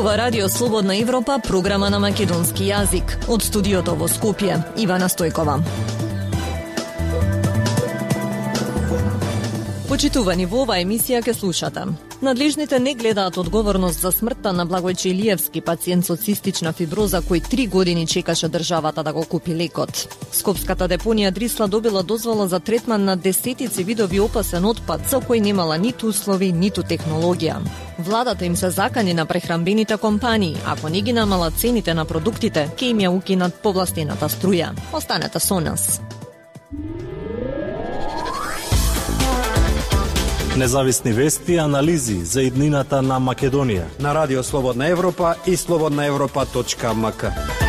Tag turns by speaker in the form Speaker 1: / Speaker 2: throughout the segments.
Speaker 1: Зборува Радио Слободна Европа, програма на македонски јазик. Од студиото во Скопје, Ивана Стојкова. Почитувани, во оваа емисија ке слушате. Надлежните не гледаат одговорност за смртта на Благојче Илиевски, пациент со цистична фиброза кој 3 години чекаше државата да го купи лекот. Скопската депонија Дрисла добила дозвола за третман на десетици видови опасен отпад, за кој немала ниту услови, ниту технологија. Владата им се закани на прехранбените компании, ако не ги намала цените на продуктите, ке им ја укинат повластената струја. Останете со нас.
Speaker 2: Независни вести и анализи за иднината на Македонија
Speaker 3: на Радио Слободна Европа и slobodnaevropa.mk.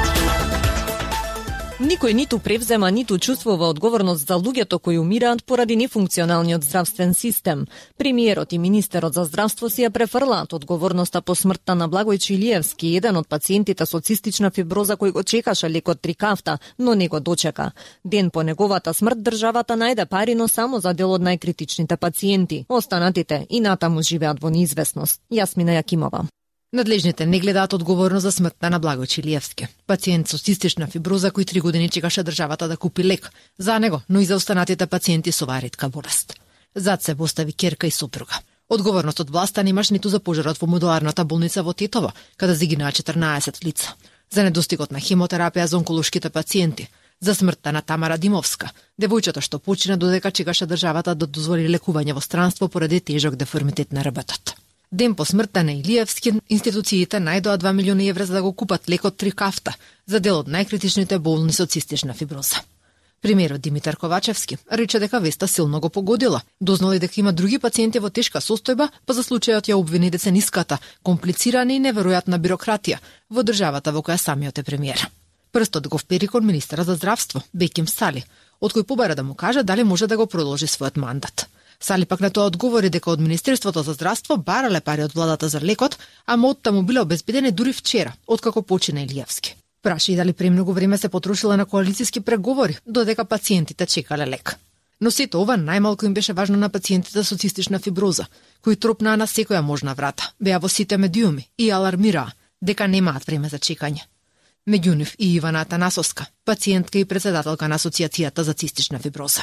Speaker 1: Никој ниту превзема, ниту чувствува одговорност за луѓето кои умираат поради нефункционалниот здравствен систем. Премиерот и министерот за здравство си ја префрлаат одговорноста по смртта на Благојче Илиевски, еден од пациентите со цистична фиброза кој го чекаше лекот Трикафта, но не го дочека. Ден по неговата смрт државата најде пари, но само за дел од најкритичните пациенти. Останатите и натаму живеат во неизвестност. Јасмина Јакимова.
Speaker 4: Надлежните не гледаат одговорност за смртта на Благојче Илиевски. Пациент со цистична фиброза кој 3 години чекаше државата да купи лек за него, но и за останатите пациенти со оваа ретка болест. Зад се постави ќерка и сопруга. Одговорност од власта немаш ниту за пожарот во модуларната болница во Тетово, каде загинаа 14 лица, за недостигот на хемотерапија за онколошките пациенти, за смртта на Тамара Димовска, девојчето што почина додека чекаше државата да дозволи лекување во странство поради тежок деформитет на ребетот. Ден по смртта на Илиевски, институциите најдоа 2 милиони евра за да го купат лекот Трикафта за дел од најкритичните болни со цистична фиброза. Премиерот Димитар Ковачевски рече дека веста силно го погодила. Дознали дека има други пациенти во тешка состојба, па за случајот ја обвини децениската, комплицирана и неверојатна бирократија во државата во која самиот е премиер. Прстот го впери кон министерот за здравство, Беким Сали, од кој побара да му каже дали може да го продолжи својот мандат. Сали пак на тоа одговори дека од Министерството за здравство барале пари од владата за лекот, а оттаму биле обезбедени дури вчера, откако почина Илиевски. Праша и дали премногу време се потрошила на коалициски преговори, додека пациентите чекале лек. Но сето ова најмалку им беше важно на пациентите со цистична фиброза, кои тропнаа на секоја можна врата, беа во сите медиуми и алармираа дека немаат време за чекање. Меѓу нив и Ивана Атанасовска, пациентка и председателка на Асоциацијата за цистична фиброза.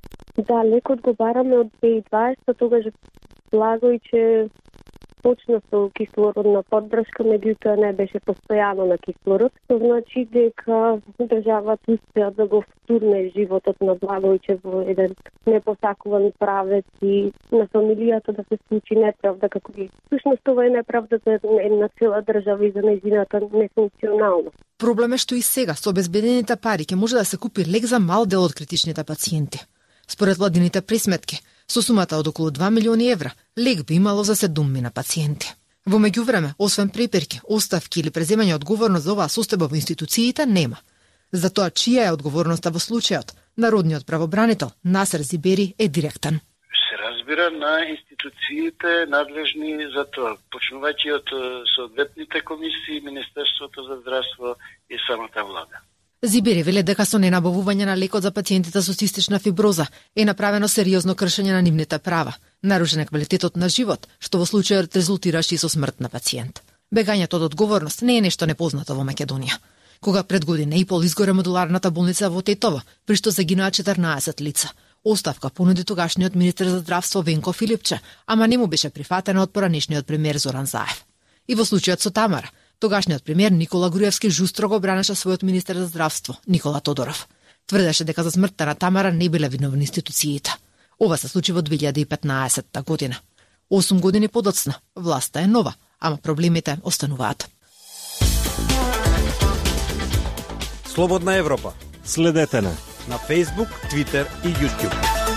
Speaker 5: Да, лекот го бараме од 2020, тогаш Благојче почна со кислородна поддршка, меѓутоа не беше постојано на кислород. Тоа значи дека државата успеа да го втурне животот на Благојче во еден непосакуван правец и на фамилијата да се случи неправда, како и всушност ова е неправда за една цела држава и за нејзината нефункционалност.
Speaker 4: Проблем е што и сега со обезбедените пари ќе може да се купи лек за мал дел од критичните пациенти. Според владините пресметки, со сумата од околу 2 милиони евра, лек би имало за 7 пациенти. Во меѓувреме, освен преперки, оставки или преземање одговорност за оваа состојба во институциите нема. За тоа чија е одговорноста во случајот, народниот правобранител Насер Зибери е директен.
Speaker 6: Се разбира на институциите надлежни за тоа, почнувајќи од соодветните комисии, Министерството за здравство и самата влада.
Speaker 4: Зибери веле дека со ненабавување на лекот за пациентите со цистична фиброза е направено сериозно кршење на нивните права, нарушен е квалитетот на живот, што во случајот резултираше и со смрт на пациент. Бегањето од одговорност не е нешто непознато во Македонија. Кога пред година и пол изгоре модуларната болница во Тетово, при што загинаа 14 лица, оставка понуди тогашниот министер за здравство Венко Филипче, ама не му беше прифатена од поранешниот премиер Зоран Заев. И во случајот со Тамара, тогашниот премиер Никола Груевски жустро го бранеше својот министер за здравство, Никола Тодоров. Тврдеше дека за смртта на Тамара не биле виновни институциите. Ова се случи во 2015 година. 8 години подоцна, власта е нова, ама проблемите остануваат.
Speaker 3: Слободна Европа.
Speaker 2: Следете на
Speaker 3: Facebook, Twitter и YouTube.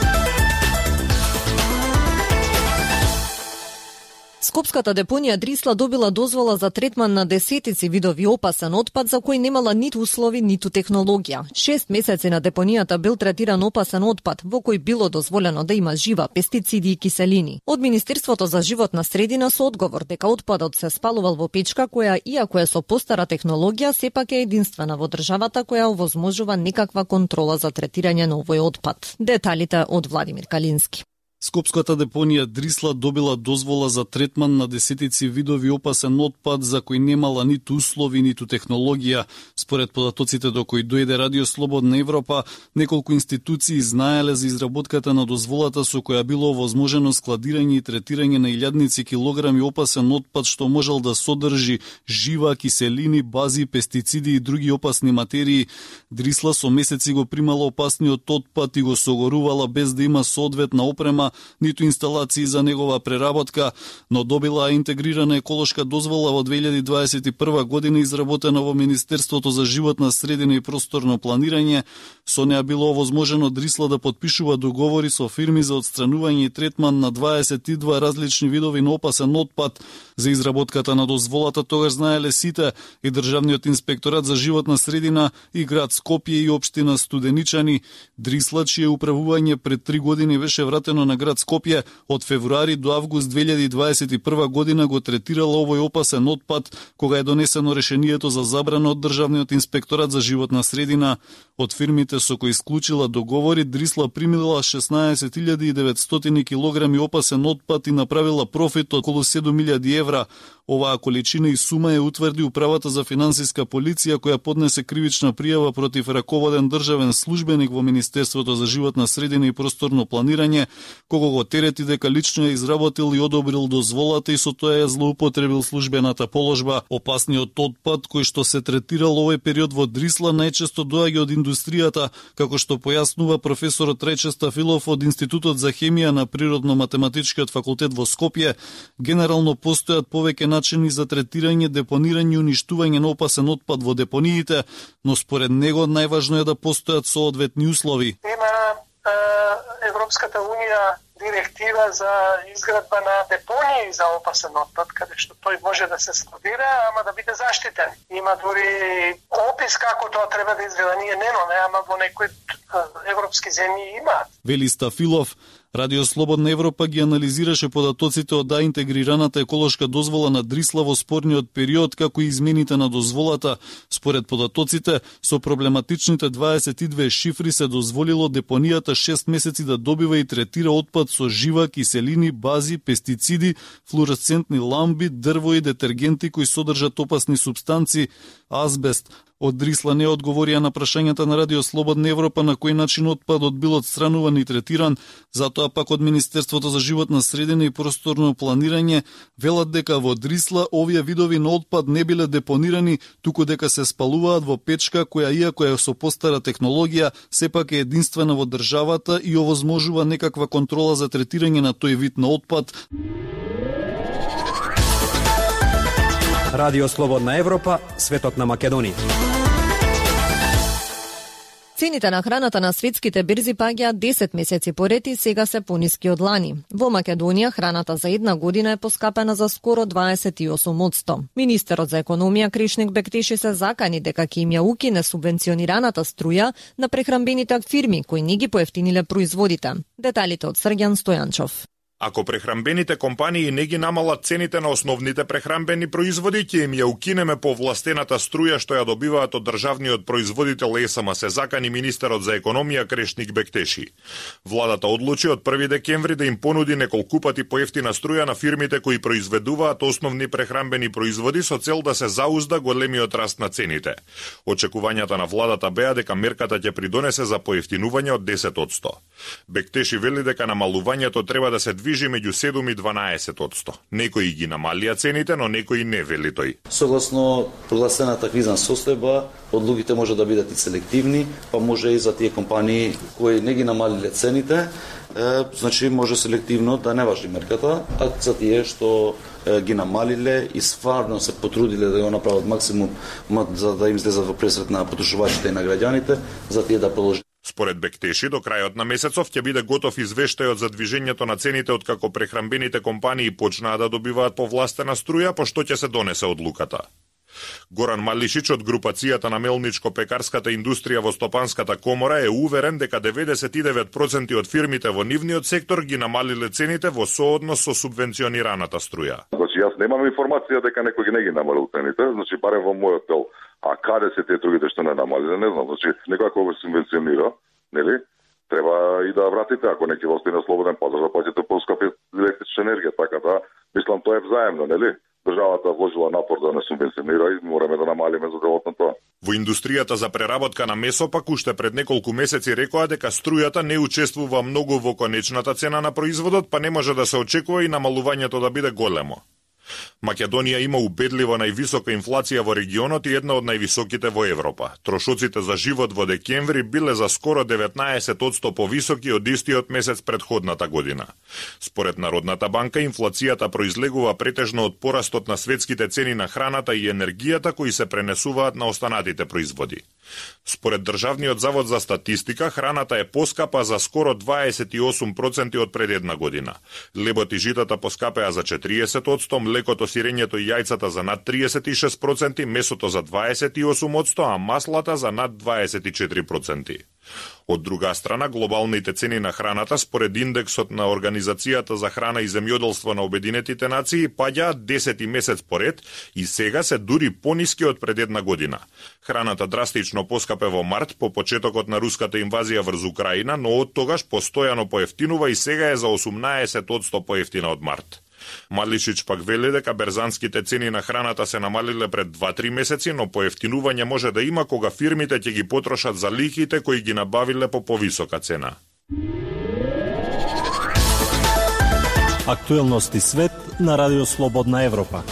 Speaker 1: Скопската депонија Дрисла добила дозвола за третман на десетици видови опасен отпад за кој немала ниту услови, ниту технологија. 6 месеци на депонијата бил третиран опасен отпад, во кој било дозволено да има жива, пестициди и киселини. Од Министерството за животна средина со одговор дека отпадот се спалувал во печка која, иако е со постара технологија, сепак е единствена во државата која овозможува некаква контрола за третирање на овој отпад. Деталите од Владимир Калински.
Speaker 7: Скопската депонија Дрисла добила дозвола за третман на десетици видови опасен отпад за кои немала ниту услови, ниту технологија. Според податоците до кои дојде Радио Слободна Европа, неколку институции знаеле за изработката на дозволата со која било овозможено складирање и третирање на илјадници килограми опасен отпад што можел да содржи жива, киселини, бази, пестициди и други опасни материи. Дрисла со месеци го примала опасниот отпад и го согорувала без да има соодветна опрема, ниту инсталации за негова преработка, но добила интегрирана еколошка дозвола во 2021 година изработена во Министерството за животна средина и просторно планирање. Со неа било овозможено Дрисла да подпишува договори со фирми за отстранување и третман на 22 различни видови на опасен отпад. За изработката на дозволата тогаш знаеле сите, и Државниот инспекторат за животна средина, и град Скопје и општина Студеничани. Дрисла, чие управување пред 3 години беше вратено на град Скопје, од февруари до август 2021 година го третирала овој опасен отпад, кога е донесено решението за забрана од Државниот инспекторат за животна средина. Од фирмите со кои исклучила договори, Дрисла примила 16.900 килограми опасен отпад и направила профит од околу 7.000 евра. Оваа количина и сума ја утврди Управата за финансиска полиција, која поднесе кривична пријава против раководен државен службеник во Министерството за животна средина и просторно планирање, кога го терети дека лично ја изработил и одобрил дозволата и со тоа ја злоупотребил службената положба. Опасниот отпад кој што се третирал овој период во Дрисла најчесто доаѓа од индустријата, како што појаснува професорот Рече Стафилов од Институтот за хемија на Природно-математичкиот факултет во Скопје. Генерално постојат повеќе начини за третирање, депонирање и уништување на опасен отпад во депониите, но според него најважно е да постојат соодветни услови.
Speaker 8: Има Европската унија директива за изградба на депонии за опасен отпад, каде што тој може да се складира, ама да биде заштитен. Има дури опис како тоа треба да изгледа. Ние немаме, ама во некои европски земји имаат.
Speaker 7: Вели Стафилов. Радио Слободна Европа ги анализираше податоците од интегрираната еколошка дозвола на Дрисла во спорниот период, како и измените на дозволата. Според податоците, со проблематичните 22 шифри се дозволило депонијата 6 месеци да добива и третира отпад со жива, киселини, бази, пестициди, флуоресцентни ламби, дрво и детергенти кои содржат опасни супстанци, азбест. Од Дрисла не одговорија на прашањата на Радио Слободна Европа на кој начин отпадот бил отстрануван и третиран, затоа пак од Министерството за животна средина и просторно планирање велат дека во Дрисла овие видови на отпад не биле депонирани, туку дека се спалуваат во печка која иако е со постара технологија, сепак е единствена во државата и овозможува некаква контрола за третирање на тој вид на отпад.
Speaker 3: Радио Слободна Европа, светот на Македонија.
Speaker 1: Цените на храната на светските берзи паѓаат 10 месеци поред и сега се пониски од лани. Во Македонија храната за една година е поскапена за скоро 28%. Министерот за економија Кришник Бектеши се закани дека ќе им ја укине субвенционираната струја на прехранбените фирми кои не ги поевтиниле производите. Деталите од Срѓан Стојанчов.
Speaker 9: Ако прехранбените компании не ги намалат цените на основните прехранбени производи, ќе им ја укинеме повластената струја што ја добиваат од државниот производител ЕСМ, се закани министерот за економија Крешник Бектеши. Владата одлучи од 1 декември да им понуди неколку пати поевтина струја на фирмите кои произведуваат основни прехранбени производи со цел да се заузда големиот раст на цените. Очекувањата на владата беа дека мерката ќе придонесе за поевтинување од 10%. Бектеши вели дека намалувањето треба да се движи меѓу 7 и 12%. Некои ги намалија цените, но некои не, вели тој.
Speaker 10: Согласно прогласената кризна состојба, одлуките може да бидат и селективни, па може и за тие компании кои не ги намалиле цените, значи може селективно да не важи мерката, а за тие што ги намалиле и стварно се потрудиле да го направат максимум за да им излезат во пресрет на потрошувачите и на граѓаните, за тие да продолжат.
Speaker 9: Според Бектеши, до крајот на месецов ќе биде готов извештајот за движењето на цените откако прехранбените компании почнаа да добиваат повластена струја, по што ќе се донесе одлуката. Горан Малишич од групацијата на мелничко-пекарската индустрија во Стопанската комора е уверен дека 99% од фирмите во нивниот сектор ги намалиле цените во сооднос со субвенционираната струја.
Speaker 11: Значи, јас немам информација дека некој не ги намалил цените, значи барем во мојот дел. А каде се тие другите што не намалиле, не знам. Значи, некој го субвенционира, нели? Треба и да вратите, ако не ќе остане слободен пазар, да плаќате поскапи електрична енергија, така да, мислам тоа е взаемно, нели? Државата вложила напор да не субвенционира и мораме да намалиме за делот на тоа.
Speaker 9: Во индустријата за преработка на месо пак уште пред неколку месеци рекоа дека струјата не учествува многу во конечната цена на производот, па не може да се очекува и намалувањето да биде големо. Македонија има убедливо највисока инфлација во регионот и една од највисоките во Европа. Трошоците за живот во декември биле за скоро 19% повисоки од истиот месец претходната година. Според Народната банка, инфлацијата произлегува претежно од порастот на светските цени на храната и енергијата кои се пренесуваат на останатите производи. Според Државниот завод за статистика, храната е поскапа за скоро 28% од пред една година. Лебот и житата поскапеа за 40%, млекото, сирењето и јајцата за над 36%, месото за 28%, а маслата за над 24%. Од друга страна, глобалните цени на храната според индексот на Организацијата за храна и земјоделство на Обединетите нации паѓаат 10 месец поред и сега се дури пониски од пред една година. Храната драстично поскапе во март по почетокот на руската инвазија врз Украина, но од тогаш постојано поевтинува и сега е за 18% поевтина од март. Малишич пак вели дека берзанските цени на храната се намалиле пред 2-3 месеци, но поевтинување може да има кога фирмите ќе ги потрошат за ликите кои ги набавиле по повисока цена.
Speaker 2: Актуелности свет на Радио Слободна Европа.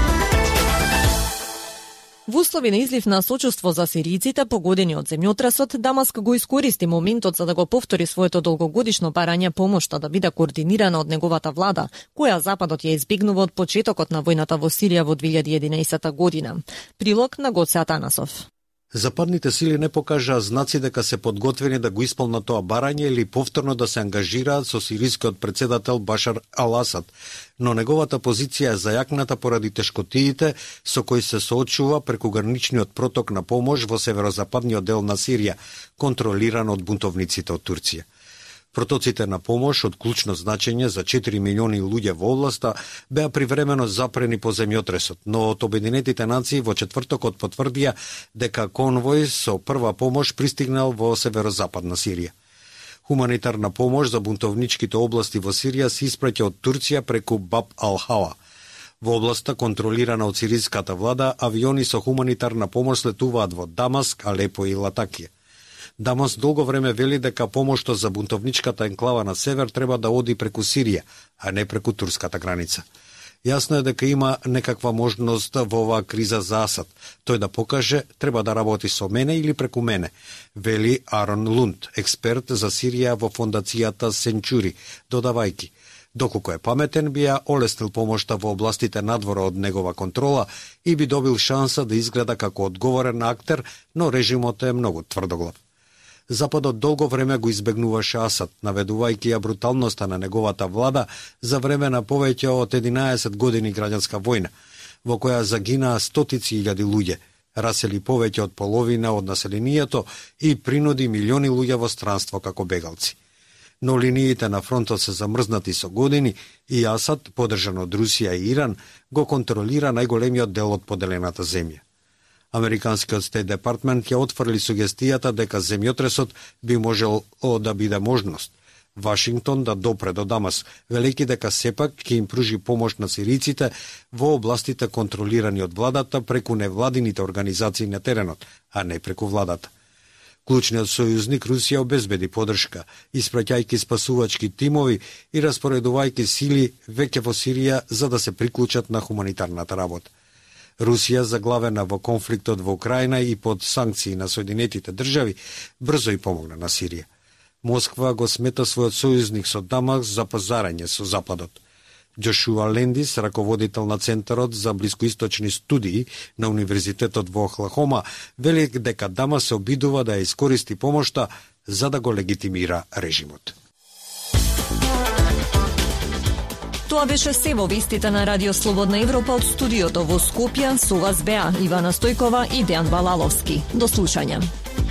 Speaker 1: Во услови на излив на сочувство за сиријците погодени од земјотресот, Дамаск го искористи моментот за да го повтори своето долгогодишно барање помошта да биде координирана од неговата влада, која Западот ја избегнува од почетокот на војната во Сирија во 2011 година. Прилог на Гоце Атанасов.
Speaker 3: Западните сили не покажаа знаци дека се подготвени да го исполнат тоа барање или повторно да се ангажираат со сирискиот председател Башар Ал-Асад, но неговата позиција е зајакната поради тешкотиите со кои се соочува преку граничниот проток на помош во северозападниот дел на Сирија, контролиран од бунтовниците од Турција. Протоците на помош од клучно значење за 4 милиони луѓе во областа беа привремено запрени по земјотресот, но од Обединетите нации во четвртокот потврдија дека конвој со прва помош пристигнал во северозападна Сирија. Хуманитарна помош за бунтовничките области во Сирија се испраќа од Турција преку Баб ал-Хава. Во областа контролирана од сириската влада, авиони со хуманитарна помош слетуваат во Дамаск, Алепо и Латакија. Дамас долго време вели дека помошта за бунтовничката енклава на север треба да оди преку Сирија, а не преку турската граница. Јасно е дека има некаква можност во оваа криза за Асад. Тој да покаже, треба да работи со мене или преку мене, вели Арон Лунд, експерт за Сирија во фондацијата Сенчури, додавајки: доколку е паметен, би ја олеснил помошта во областите надвора од негова контрола и би добил шанса да изгледа како одговорен актер, но режимот е многу тврдоглав. Западот долго време го избегнуваше Асад, наведувајќи ја бруталноста на неговата влада за време на повеќе од 11 години граѓанска војна, во која загинаа стотици илјади луѓе, расели повеќе од половина од населението и принуди милиони луѓе во странство како бегалци. Но линиите на фронтот се замрзнати со години и Асад, поддржан од Русија и Иран, го контролира најголемиот дел од поделената земја. Американскиот Стейт Департмент ја отфрли сугестијата дека земјотресот би можел да биде можност Вашингтон да допре до Дамас, велејќи дека сепак ќе им пружи помош на сириците во областите контролирани од владата преку невладините организации на теренот, а не преку владата. Клучниот сојузник Русија обезбеди поддршка, испраќајќи спасувачки тимови и распоредувајќи сили веќе во Сирија за да се приклучат на хуманитарната работа. Русија, заглавена во конфликтот во Украина и под санкции на Соединетите држави, брзо и помогна на Сирија. Москва го смета својот сојузник со Дамаск за пазарење со Западот. Джошуа Лендис, раководител на Центарот за блискоисточни студии на Универзитетот во Охлахома, вели дека Дамаск се обидува да ја искористи помошта за да го легитимира режимот.
Speaker 1: Тоа беше се во вестите на Радио Слободна Европа од студиото во Скопје. Со вас беа Ивана Стојкова и Дејан Балаловски. До слушање.